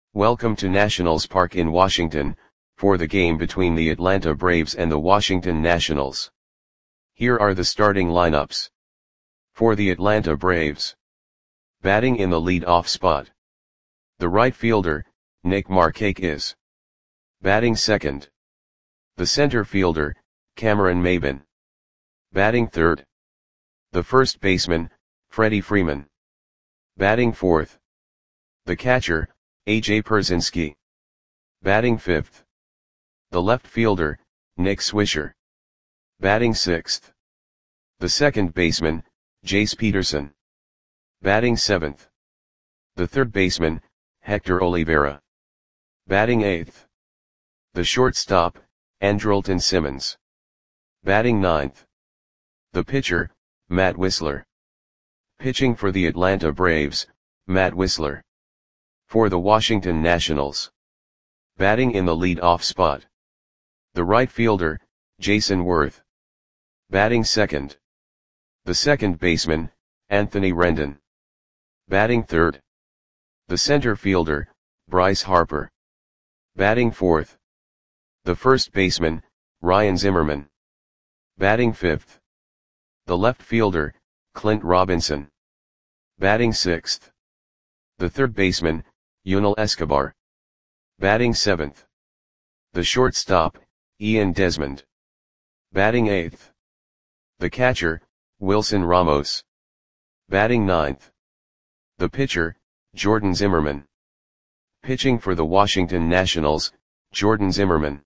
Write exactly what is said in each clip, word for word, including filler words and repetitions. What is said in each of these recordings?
Welcome to Nationals Park in Washington, for the game between the Atlanta Braves and the Washington Nationals. Here are the starting lineups. For the Atlanta Braves. Batting in the lead-off spot. The right fielder, Nick Markakis. Batting second. The center fielder, Cameron Maybin. Batting third. The first baseman, Freddie Freeman. Batting fourth. The catcher, A J Pierzynski. Batting fifth. The left fielder, Nick Swisher. Batting sixth. The second baseman, Jace Peterson. Batting seventh. The third baseman, Hector Olivera. Batting eighth. The shortstop, Andrelton Simmons. Batting ninth. The pitcher, Matt Wisler. Pitching for the Atlanta Braves, Matt Wisler. For the Washington Nationals. Batting in the lead-off spot. The right fielder, Jason Worth. Batting second. The second baseman, Anthony Rendon. Batting third. The center fielder, Bryce Harper. Batting fourth. The first baseman, Ryan Zimmerman. Batting fifth. The left fielder, Clint Robinson. Batting sixth. The third baseman, Yunel Escobar. Batting seventh. The shortstop, Ian Desmond. Batting eighth. The catcher, Wilson Ramos. Batting ninth. The pitcher, Jordan Zimmermann. Pitching for the Washington Nationals, Jordan Zimmermann.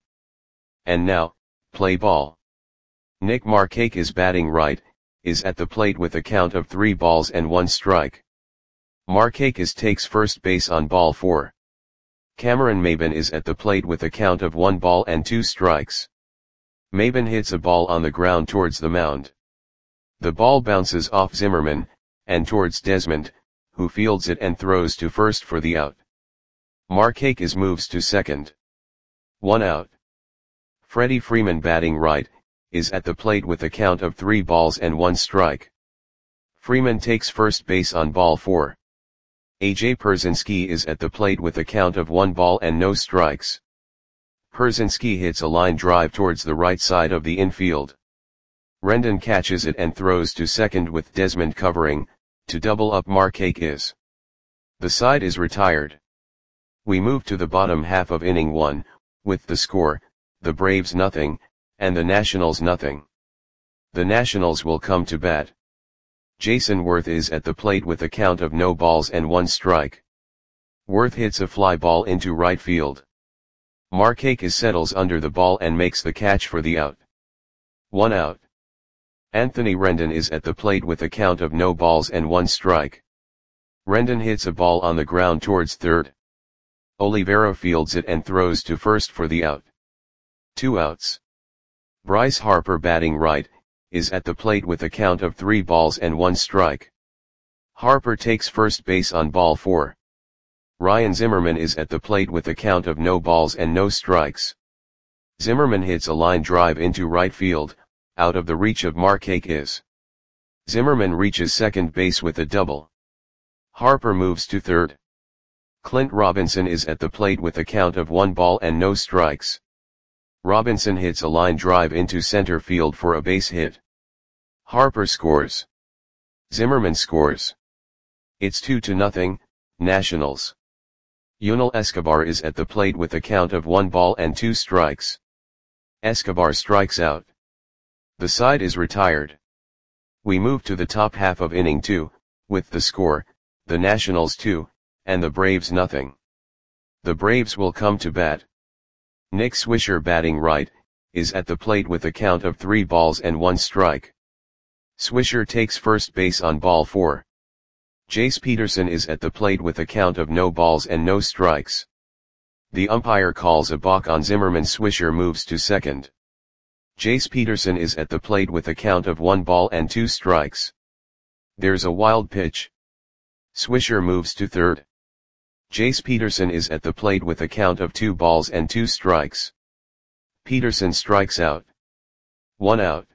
And now, play ball. Nick Markakis, batting right, is at the plate with a count of three balls and one strike. Markakis takes first base on ball four. Cameron Maybin is at the plate with a count of one ball and two strikes. Maybin hits a ball on the ground towards the mound. The ball bounces off Zimmerman, and towards Desmond, who fields it and throws to first for the out. Markakis moves to second. One out. Freddie Freeman, batting right, is at the plate with a count of three balls and one strike. Freeman takes first base on ball four. A J Pierzynski is at the plate with a count of one ball and no strikes. Pierzynski hits a line drive towards the right side of the infield. Rendon catches it and throws to second with Desmond covering, to double up Markakis. The side is retired. We move to the bottom half of inning one, with the score, the Braves nothing, and the Nationals nothing. The Nationals will come to bat. Jason Worth is at the plate with a count of no balls and one strike. Worth hits a fly ball into right field. Markakis settles under the ball and makes the catch for the out. One out. Anthony Rendon is at the plate with a count of no balls and one strike. Rendon hits a ball on the ground towards third. Olivera fields it and throws to first for the out. Two outs. Bryce Harper, batting right, is at the plate with a count of three balls and one strike. Harper takes first base on ball four. Ryan Zimmerman is at the plate with a count of no balls and no strikes. Zimmerman hits a line drive into right field, out of the reach of Markakis. Zimmerman reaches second base with a double. Harper moves to third. Clint Robinson is at the plate with a count of one ball and no strikes. Robinson hits a line drive into center field for a base hit. Harper scores. Zimmerman scores. It's two to nothing, Nationals. Yunel Escobar is at the plate with a count of one ball and two strikes. Escobar strikes out. The side is retired. We move to the top half of inning two, with the score, the Nationals two, and the Braves nothing. The Braves will come to bat. Nick Swisher, batting right, is at the plate with a count of three balls and one strike. Swisher takes first base on ball four. Jace Peterson is at the plate with a count of no balls and no strikes. The umpire calls a balk on Zimmerman. Swisher moves to second. Jace Peterson is at the plate with a count of one ball and two strikes. There's a wild pitch. Swisher moves to third. Jace Peterson is at the plate with a count of two balls and two strikes. Peterson strikes out. One out.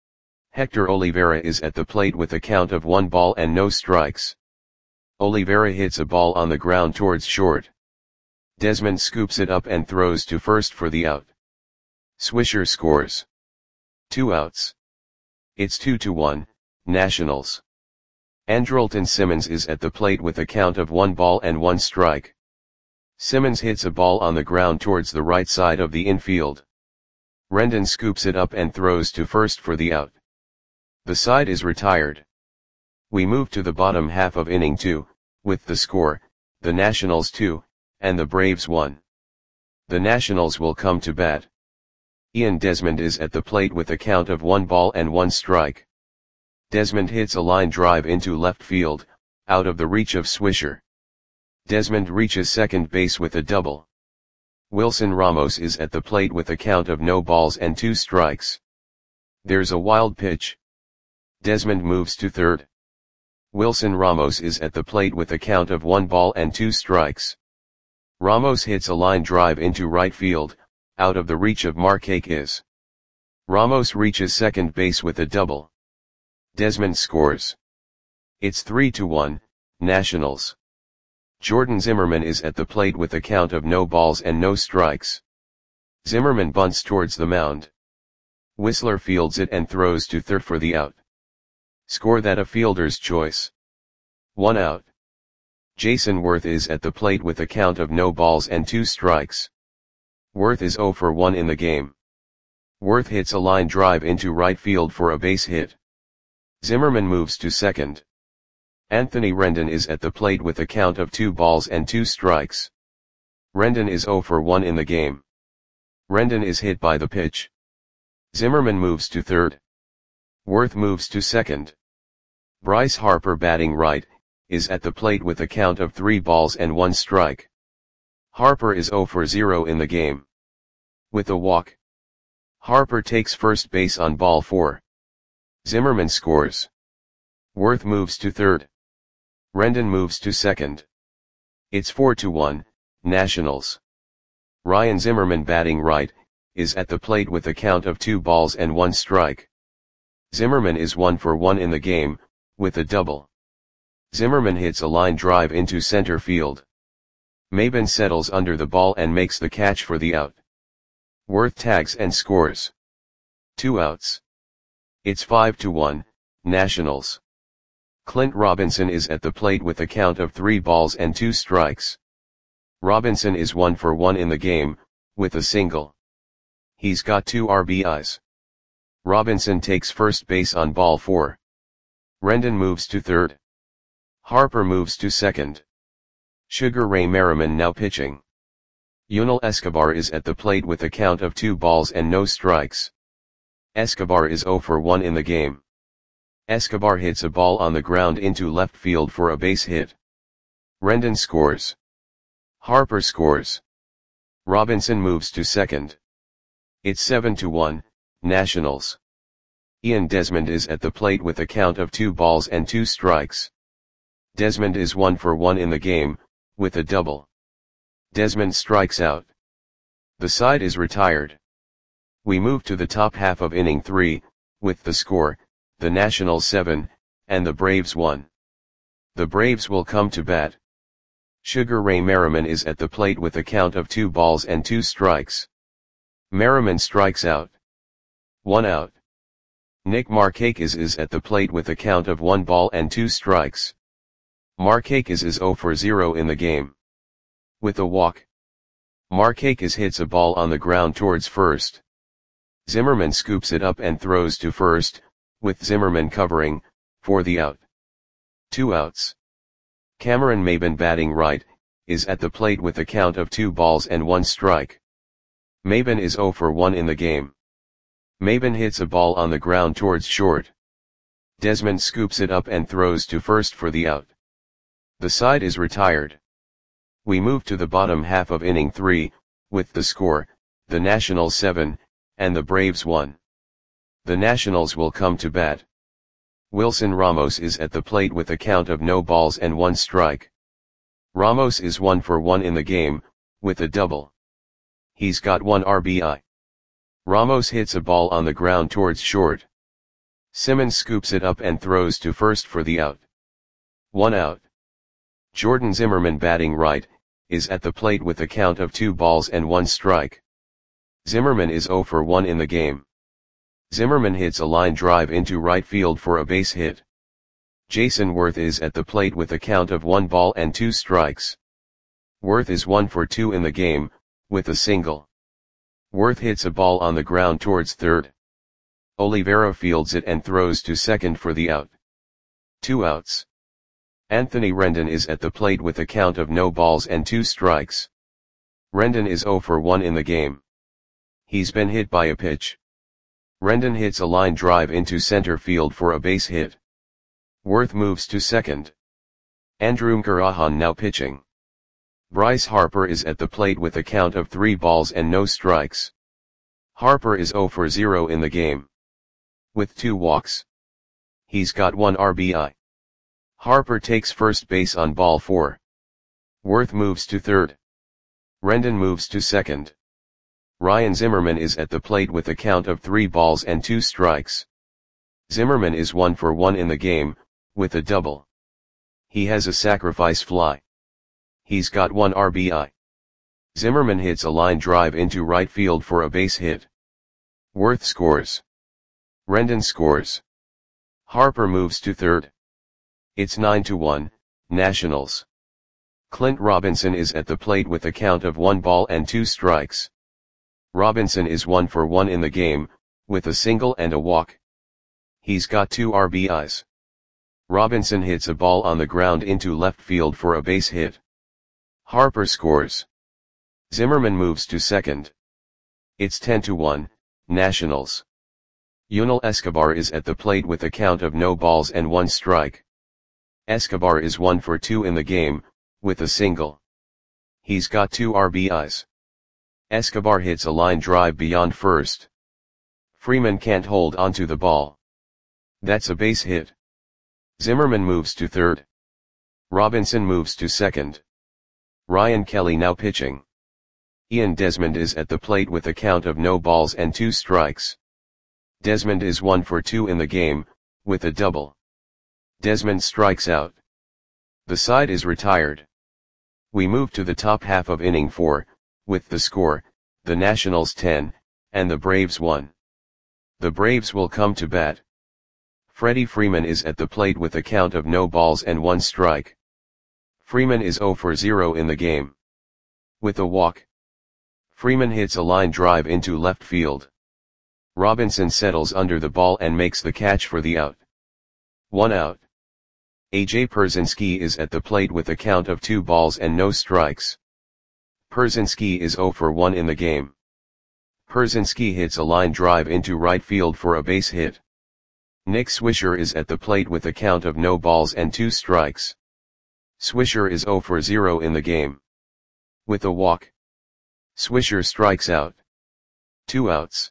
Hector Olivera is at the plate with a count of one ball and no strikes. Olivera hits a ball on the ground towards short. Desmond scoops it up and throws to first for the out. Swisher scores. Two outs. It's two to one, Nationals. Andrelton Simmons is at the plate with a count of one ball and one strike. Simmons hits a ball on the ground towards the right side of the infield. Rendon scoops it up and throws to first for the out. The side is retired. We move to the bottom half of inning two, with the score, the Nationals two, and the Braves one. The Nationals will come to bat. Ian Desmond is at the plate with a count of one ball and one strike. Desmond hits a line drive into left field, out of the reach of Swisher. Desmond reaches second base with a double. Wilson Ramos is at the plate with a count of no balls and two strikes. There's a wild pitch. Desmond moves to third. Wilson Ramos is at the plate with a count of one ball and two strikes. Ramos hits a line drive into right field, out of the reach of Markakis. Ramos reaches second base with a double. Desmond scores. It's three to one, Nationals. Jordan Zimmerman is at the plate with a count of no balls and no strikes. Zimmerman bunts towards the mound. Whistler fields it and throws to third for the out. Score that a fielder's choice. One out. Jason Worth is at the plate with a count of no balls and two strikes. Worth is oh for one in the game. Worth hits a line drive into right field for a base hit. Zimmerman moves to second. Anthony Rendon is at the plate with a count of two balls and two strikes. Rendon is oh for one in the game. Rendon is hit by the pitch. Zimmerman moves to third. Worth moves to second. Bryce Harper, batting right, is at the plate with a count of three balls and one strike. Harper is oh for zero in the game. With a walk. Harper takes first base on ball four. Zimmerman scores. Worth moves to third. Rendon moves to second. It's four to one, Nationals. Ryan Zimmerman, batting right, is at the plate with a count of two balls and one strike. Zimmerman is one for one in the game, with a double. Zimmerman hits a line drive into center field. Maben settles under the ball and makes the catch for the out. Worth tags and scores. Two outs. It's five to one, Nationals. Clint Robinson is at the plate with a count of three balls and two strikes. Robinson is one for one in the game, with a single. He's got two R B Is. Robinson takes first base on ball four. Rendon moves to third. Harper moves to second. Sugar Ray Merriman now pitching. Yunel Escobar is at the plate with a count of two balls and no strikes. Escobar is oh for one in the game. Escobar hits a ball on the ground into left field for a base hit. Rendon scores. Harper scores. Robinson moves to second. It's seven to one, Nationals. Ian Desmond is at the plate with a count of two balls and two strikes. Desmond is one for one in the game, with a double. Desmond strikes out. The side is retired. We move to the top half of inning three, with the score, the Nationals seven, and the Braves one. The Braves will come to bat. Sugar Ray Merriman is at the plate with a count of two balls and two strikes. Merriman strikes out. One out. Nick Markakis is at the plate with a count of one ball and two strikes. Markakis is oh for zero in the game. With a walk. Markakis hits a ball on the ground towards first. Zimmerman scoops it up and throws to first, with Zimmerman covering, for the out. Two outs. Cameron Maben, batting right, is at the plate with a count of two balls and one strike. Maben is oh for one in the game. Maben hits a ball on the ground towards short. Desmond scoops it up and throws to first for the out. The side is retired. We move to the bottom half of inning three, with the score, the Nationals seven, and the Braves one. The Nationals will come to bat. Wilson Ramos is at the plate with a count of no balls and one strike. Ramos is one for one in the game, with a double. He's got one R B I. Ramos hits a ball on the ground towards short. Simmons scoops it up and throws to first for the out. One out. Jordan Zimmerman, batting right, is at the plate with a count of two balls and one strike. Zimmerman is zero for one in the game. Zimmerman hits a line drive into right field for a base hit. Jason Worth is at the plate with a count of one ball and two strikes. Worth is one for two in the game, with a single. Worth hits a ball on the ground towards third. Oliveira fields it and throws to second for the out. Two outs. Anthony Rendon is at the plate with a count of no balls and two strikes. Rendon is zero for one in the game. He's been hit by a pitch. Rendon hits a line drive into center field for a base hit. Worth moves to second. Andrew Mkarahan now pitching. Bryce Harper is at the plate with a count of three balls and no strikes. Harper is zero for zero in the game. With two walks. He's got one R B I. Harper takes first base on ball four. Worth moves to third. Rendon moves to second. Ryan Zimmerman is at the plate with a count of three balls and two strikes. Zimmerman is one for one in the game, with a double. He has a sacrifice fly. He's got one R B I. Zimmerman hits a line drive into right field for a base hit. Worth scores. Rendon scores. Harper moves to third. It's nine to one, Nationals. Clint Robinson is at the plate with a count of one ball and two strikes. Robinson is one for one in the game, with a single and a walk. He's got two R B Is. Robinson hits a ball on the ground into left field for a base hit. Harper scores. Zimmerman moves to second. It's ten to one, Nationals. Yunel Escobar is at the plate with a count of no balls and one strike. Escobar is one for two in the game, with a single. He's got two R B Is. Escobar hits a line drive beyond first. Freeman can't hold onto the ball. That's a base hit. Zimmerman moves to third. Robinson moves to second. Ryan Kelly now pitching. Ian Desmond is at the plate with a count of no balls and two strikes. Desmond is one for two in the game, with a double. Desmond strikes out. The side is retired. We move to the top half of inning four, with the score, the Nationals ten, and the Braves one. The Braves will come to bat. Freddie Freeman is at the plate with a count of no balls and one strike. Freeman is zero for zero in the game. With a walk. Freeman hits a line drive into left field. Robinson settles under the ball and makes the catch for the out. One out. A J Pierzynski is at the plate with a count of two balls and no strikes. Pierzynski is zero for one in the game. Pierzynski hits a line drive into right field for a base hit. Nick Swisher is at the plate with a count of no balls and two strikes. Swisher is zero for zero in the game. With a walk. Swisher strikes out. Two outs.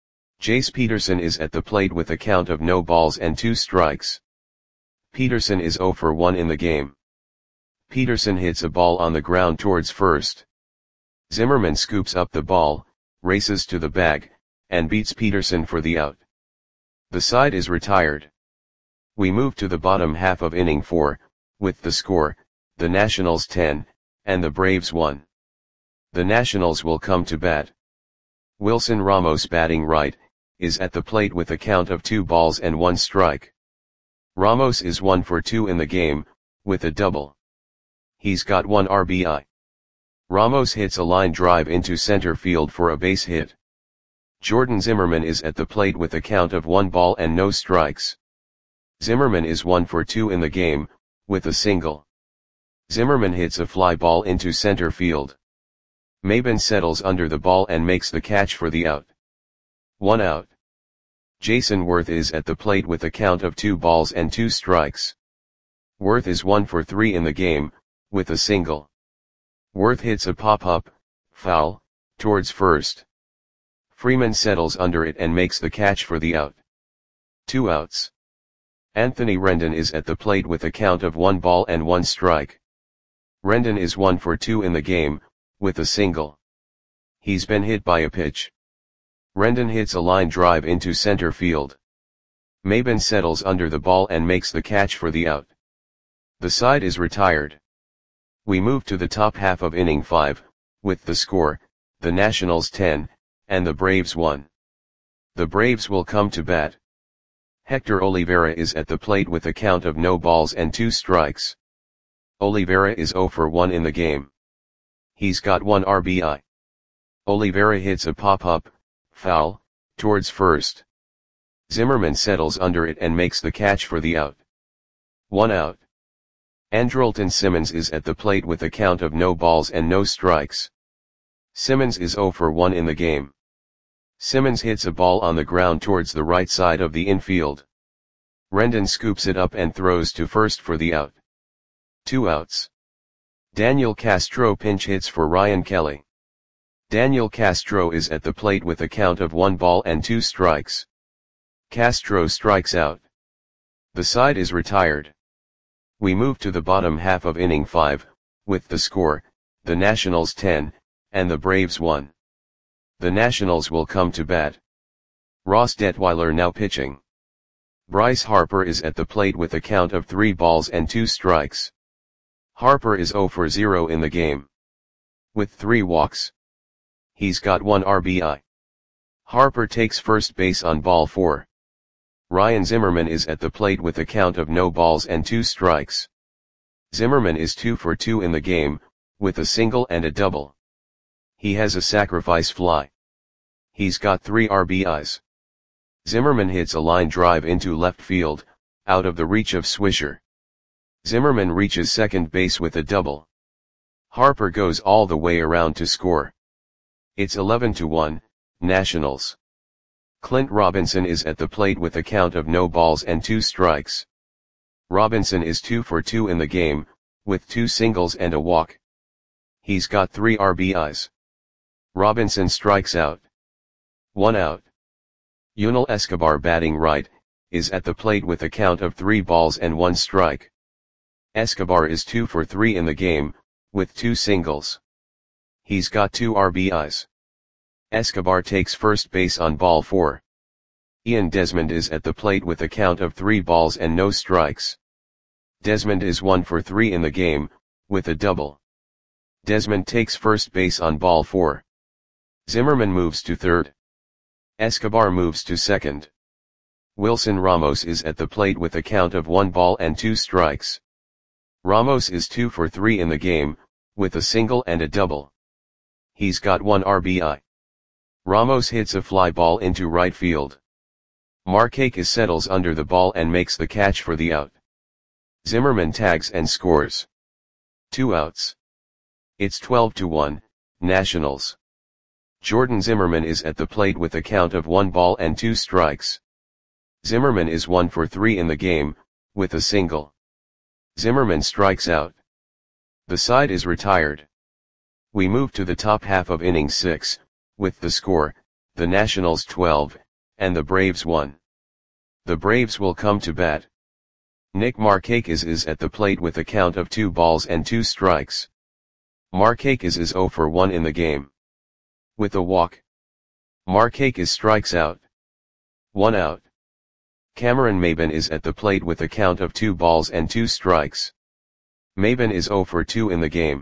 Jace Peterson is at the plate with a count of no balls and two strikes. Peterson is zero for one in the game. Peterson hits a ball on the ground towards first. Zimmerman scoops up the ball, races to the bag, and beats Peterson for the out. The side is retired. We move to the bottom half of inning four, with the score, the Nationals ten, and the Braves one. The Nationals will come to bat. Wilson Ramos batting right, is at the plate with a count of two balls and one strike. Ramos is one for two in the game, with a double. He's got one R B I. Ramos hits a line drive into center field for a base hit. Jordan Zimmerman is at the plate with a count of one ball and no strikes. Zimmerman is one for two in the game, with a single. Zimmerman hits a fly ball into center field. Maben settles under the ball and makes the catch for the out. One out. Jason Worth is at the plate with a count of two balls and two strikes. Worth is one for three in the game, with a single. Worth hits a pop-up, foul, towards first. Freeman settles under it and makes the catch for the out. Two outs. Anthony Rendon is at the plate with a count of one ball and one strike. Rendon is one for two in the game, with a single. He's been hit by a pitch. Rendon hits a line drive into center field. Maben settles under the ball and makes the catch for the out. The side is retired. We move to the top half of inning five, with the score, the Nationals ten, and the Braves one. The Braves will come to bat. Hector Olivera is at the plate with a count of no balls and two strikes. Olivera is oh for one in the game. He's got one R B I. Olivera hits a pop-up, foul, towards first. Zimmerman settles under it and makes the catch for the out. One out. Andrelton Simmons is at the plate with a count of no balls and no strikes. Simmons is oh for one in the game. Simmons hits a ball on the ground towards the right side of the infield. Rendon scoops it up and throws to first for the out. Two outs. Daniel Castro pinch hits for Ryan Kelly. Daniel Castro is at the plate with a count of one ball and two strikes. Castro strikes out. The side is retired. We move to the bottom half of inning five, with the score, the Nationals ten, and the Braves one. The Nationals will come to bat. Ross Detweiler now pitching. Bryce Harper is at the plate with a count of three balls and two strikes. Harper is oh for zero in the game. With three walks. He's got one R B I. Harper takes first base on ball four. Ryan Zimmerman is at the plate with a count of no balls and two strikes. Zimmerman is two for two in the game, with a single and a double. He has a sacrifice fly. He's got three R B Is. Zimmerman hits a line drive into left field, out of the reach of Swisher. Zimmerman reaches second base with a double. Harper goes all the way around to score. It's eleven to one, Nationals. Clint Robinson is at the plate with a count of no balls and two strikes. Robinson is two for two in the game, with two singles and a walk. He's got three R B Is. Robinson strikes out. One out. Yunel Escobar batting right, is at the plate with a count of three balls and one strike. Escobar is two for three in the game, with two singles. He's got two R B Is. Escobar takes first base on ball four. Ian Desmond is at the plate with a count of three balls and no strikes. Desmond is one for three in the game, with a double. Desmond takes first base on ball four. Zimmerman moves to third. Escobar moves to second. Wilson Ramos is at the plate with a count of one ball and two strikes. Ramos is two for three in the game, with a single and a double. He's got one R B I. Ramos hits a fly ball into right field. Markakis settles under the ball and makes the catch for the out. Zimmerman tags and scores. Two outs. It's twelve to one, Nationals. Jordan Zimmerman is at the plate with a count of one ball and two strikes. Zimmerman is one for three in the game, with a single. Zimmerman strikes out. The side is retired. We move to the top half of inning six, with the score, the Nationals twelve, and the Braves one. The Braves will come to bat. Nick Markakis is at the plate with a count of two balls and two strikes. Markakis is oh for one in the game. With a walk. Markakis strikes out. One out. Cameron Maybin is at the plate with a count of two balls and two strikes. Maybin is oh for two in the game.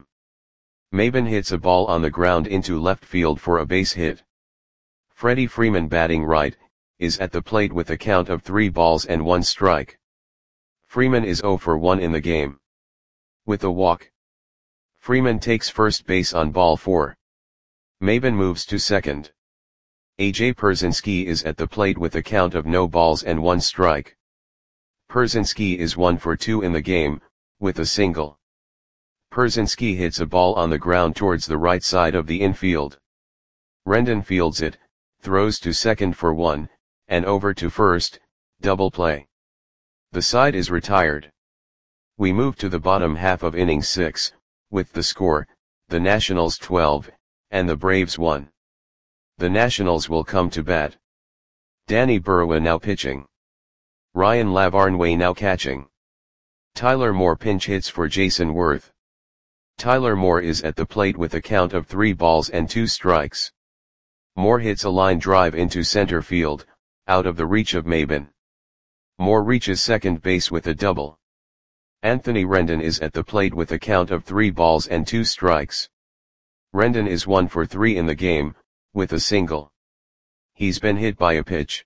Maybin hits a ball on the ground into left field for a base hit. Freddie Freeman batting right, is at the plate with a count of three balls and one strike. Freeman is oh for one in the game. With a walk. Freeman takes first base on ball four. Maybin moves to second. A J Pierzynski is at the plate with a count of no balls and one strike. Pierzynski is one for two in the game, with a single. Pierzynski hits a ball on the ground towards the right side of the infield. Rendon fields it, throws to second for one, and over to first, double play. The side is retired. We move to the bottom half of inning six, with the score, the Nationals twelve, and the Braves one. The Nationals will come to bat. Danny Burrowa now pitching. Ryan Lavarnway now catching. Tyler Moore pinch hits for Jason Worth. Tyler Moore is at the plate with a count of three balls and two strikes. Moore hits a line drive into center field, out of the reach of Maybin. Moore reaches second base with a double. Anthony Rendon is at the plate with a count of three balls and two strikes. Rendon is one for three in the game, with a single. He's been hit by a pitch.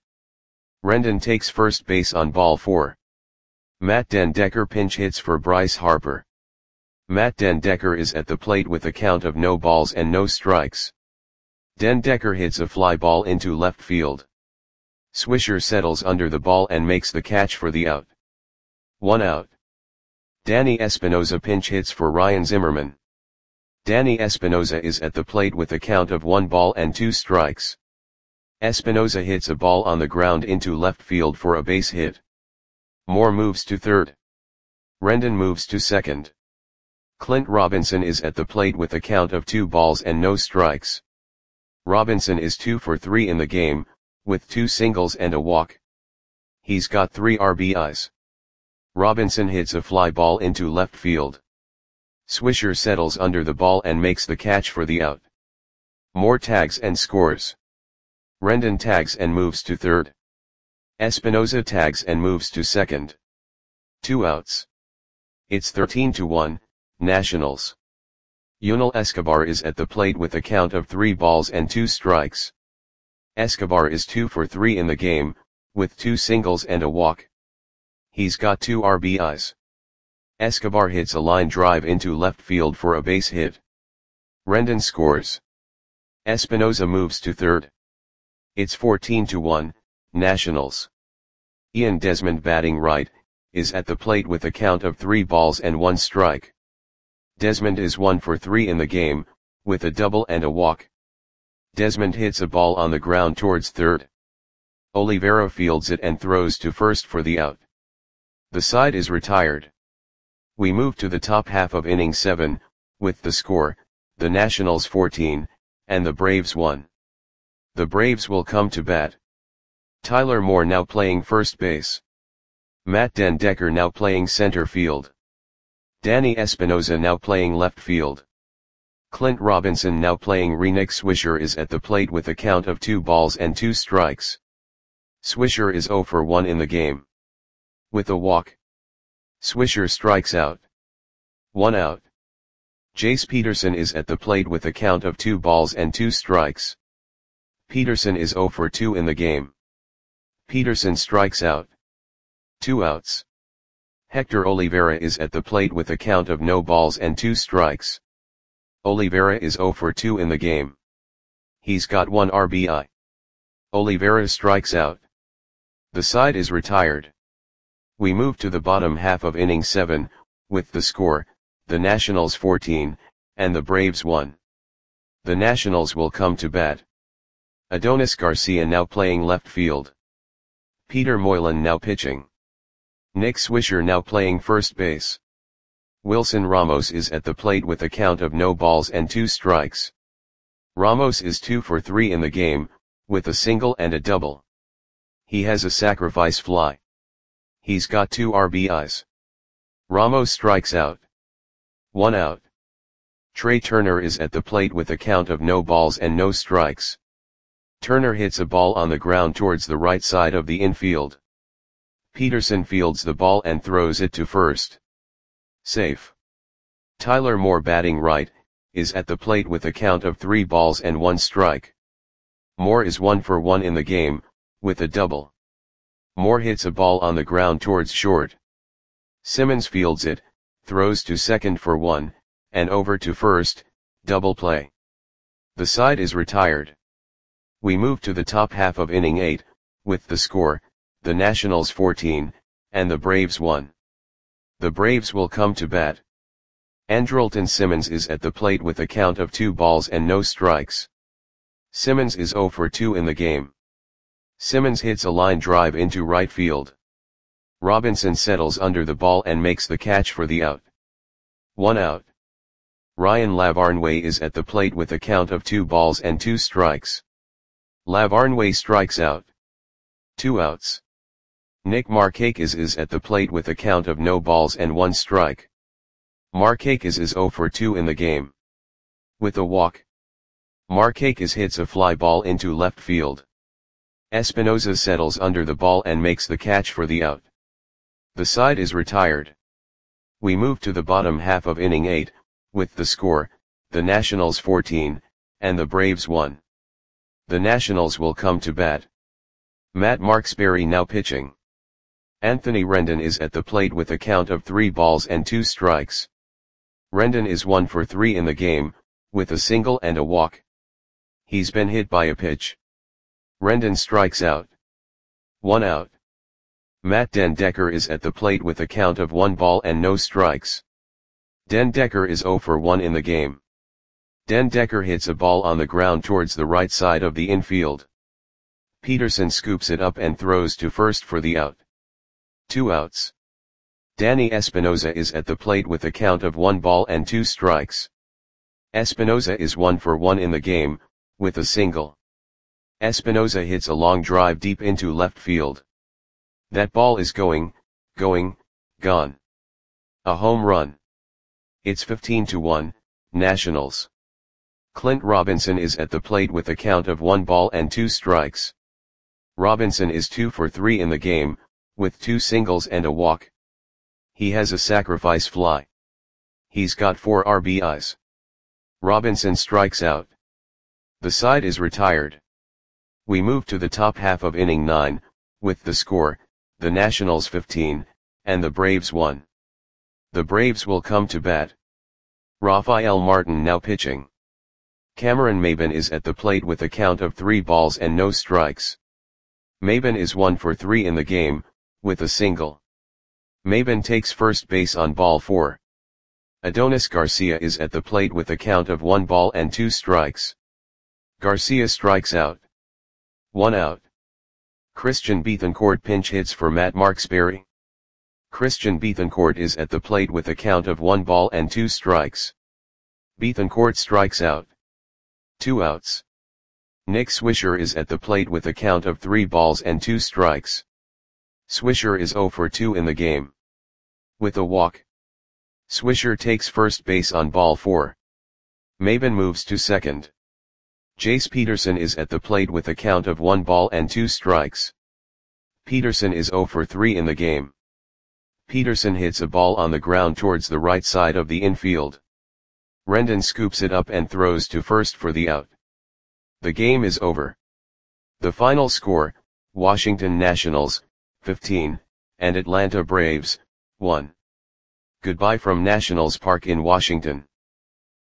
Rendon takes first base on ball four. Matt den Dekker pinch hits for Bryce Harper. Matt den Dekker is at the plate with a count of no balls and no strikes. Den Dekker hits a fly ball into left field. Swisher settles under the ball and makes the catch for the out. One out. Danny Espinosa pinch hits for Ryan Zimmerman. Danny Espinosa is at the plate with a count of one ball and two strikes. Espinosa hits a ball on the ground into left field for a base hit. Moore moves to third. Rendon moves to second. Clint Robinson is at the plate with a count of two balls and no strikes. Robinson is two for three in the game, with two singles and a walk. He's got three R B Is. Robinson hits a fly ball into left field. Swisher settles under the ball and makes the catch for the out. Moore tags and scores. Rendon tags and moves to third. Espinosa tags and moves to second. Two outs. It's thirteen to one, Nationals. Yunel Escobar is at the plate with a count of three balls and two strikes. Escobar is two for three in the game, with two singles and a walk. He's got two R B Is. Escobar hits a line drive into left field for a base hit. Rendon scores. Espinosa moves to third. It's fourteen to one, Nationals. Ian Desmond, batting right, is at the plate with a count of three balls and one strike. Desmond is one for three in the game, with a double and a walk. Desmond hits a ball on the ground towards third. Oliveira fields it and throws to first for the out. The side is retired. We move to the top half of inning seven, with the score, the Nationals fourteen, and the Braves one. The Braves will come to bat. Tyler Moore now playing first base. Matt den Dekker now playing center field. Danny Espinosa now playing left field. Clint Robinson now playing re. Nick Swisher is at the plate with a count of two balls and two strikes. Swisher is zero for one in the game. With a walk. Swisher strikes out. One out. Jace Peterson is at the plate with a count of two balls and two strikes. Peterson is zero for two in the game. Peterson strikes out. Two outs. Hector Oliveira is at the plate with a count of no balls and two strikes. Oliveira is zero for two in the game. He's got one R B I. Oliveira strikes out. The side is retired. We move to the bottom half of inning seven, with the score, the Nationals fourteen, and the Braves one. The Nationals will come to bat. Adonis Garcia now playing left field. Peter Moylan now pitching. Nick Swisher now playing first base. Wilson Ramos is at the plate with a count of no balls and two strikes. Ramos is two for three in the game, with a single and a double. He has a sacrifice fly. He's got two R B Is. Ramos strikes out. One out. Trey Turner is at the plate with a count of no balls and no strikes. Turner hits a ball on the ground towards the right side of the infield. Peterson fields the ball and throws it to first. Safe. Tyler Moore, batting right, is at the plate with a count of three balls and one strike. Moore is one for one in the game, with a double. Moore hits a ball on the ground towards short. Simmons fields it, throws to second for one, and over to first, double play. The side is retired. We move to the top half of inning eight, with the score, the Nationals fourteen, and the Braves one. The Braves will come to bat. Andrelton Simmons is at the plate with a count of two balls and no strikes. Simmons is zero for two in the game. Simmons hits a line drive into right field. Robinson settles under the ball and makes the catch for the out. One out. Ryan Lavarnway is at the plate with a count of two balls and two strikes. Lavarnway strikes out. Two outs. Nick Markakis is at the plate with a count of no balls and one strike. Markakis is zero for two in the game. With a walk. Markakis hits a fly ball into left field. Espinosa settles under the ball and makes the catch for the out. The side is retired. We move to the bottom half of inning eight, with the score, the Nationals fourteen, and the Braves one. The Nationals will come to bat. Matt Marksberry now pitching. Anthony Rendon is at the plate with a count of three balls and two strikes. Rendon is one for three in the game, with a single and a walk. He's been hit by a pitch. Rendon strikes out. One out. Matt Den Decker is at the plate with a count of one ball and no strikes. Den Decker is zero for one in the game. Den Decker hits a ball on the ground towards the right side of the infield. Peterson scoops it up and throws to first for the out. Two outs. Danny Espinosa is at the plate with a count of one ball and two strikes. Espinosa is one for one in the game, with a single. Espinosa hits a long drive deep into left field. That ball is going, going, gone. A home run. It's fifteen to one, Nationals. Clint Robinson is at the plate with a count of one ball and two strikes. Robinson is two for three in the game, with two singles and a walk. He has a sacrifice fly. He's got four R B Is. Robinson strikes out. The side is retired. We move to the top half of inning nine, with the score, the Nationals fifteen, and the Braves one. The Braves will come to bat. Rafael Martin now pitching. Cameron Maybin is at the plate with a count of three balls and no strikes. Maybin is one for three in the game, with a single. Maybin takes first base on ball four. Adonis Garcia is at the plate with a count of one ball and two strikes. Garcia strikes out. One out. Christian Bethancourt pinch hits for Matt Marksberry. Christian Bethancourt is at the plate with a count of one ball and two strikes. Bethancourt strikes out. Two outs. Nick Swisher is at the plate with a count of three balls and two strikes. Swisher is zero for two in the game. With a walk. Swisher takes first base on ball four. Maybin moves to second. Jace Peterson is at the plate with a count of one ball and two strikes. Peterson is zero for three in the game. Peterson hits a ball on the ground towards the right side of the infield. Rendon scoops it up and throws to first for the out. The game is over. The final score, Washington Nationals, fifteen, and Atlanta Braves, one. Goodbye from Nationals Park in Washington.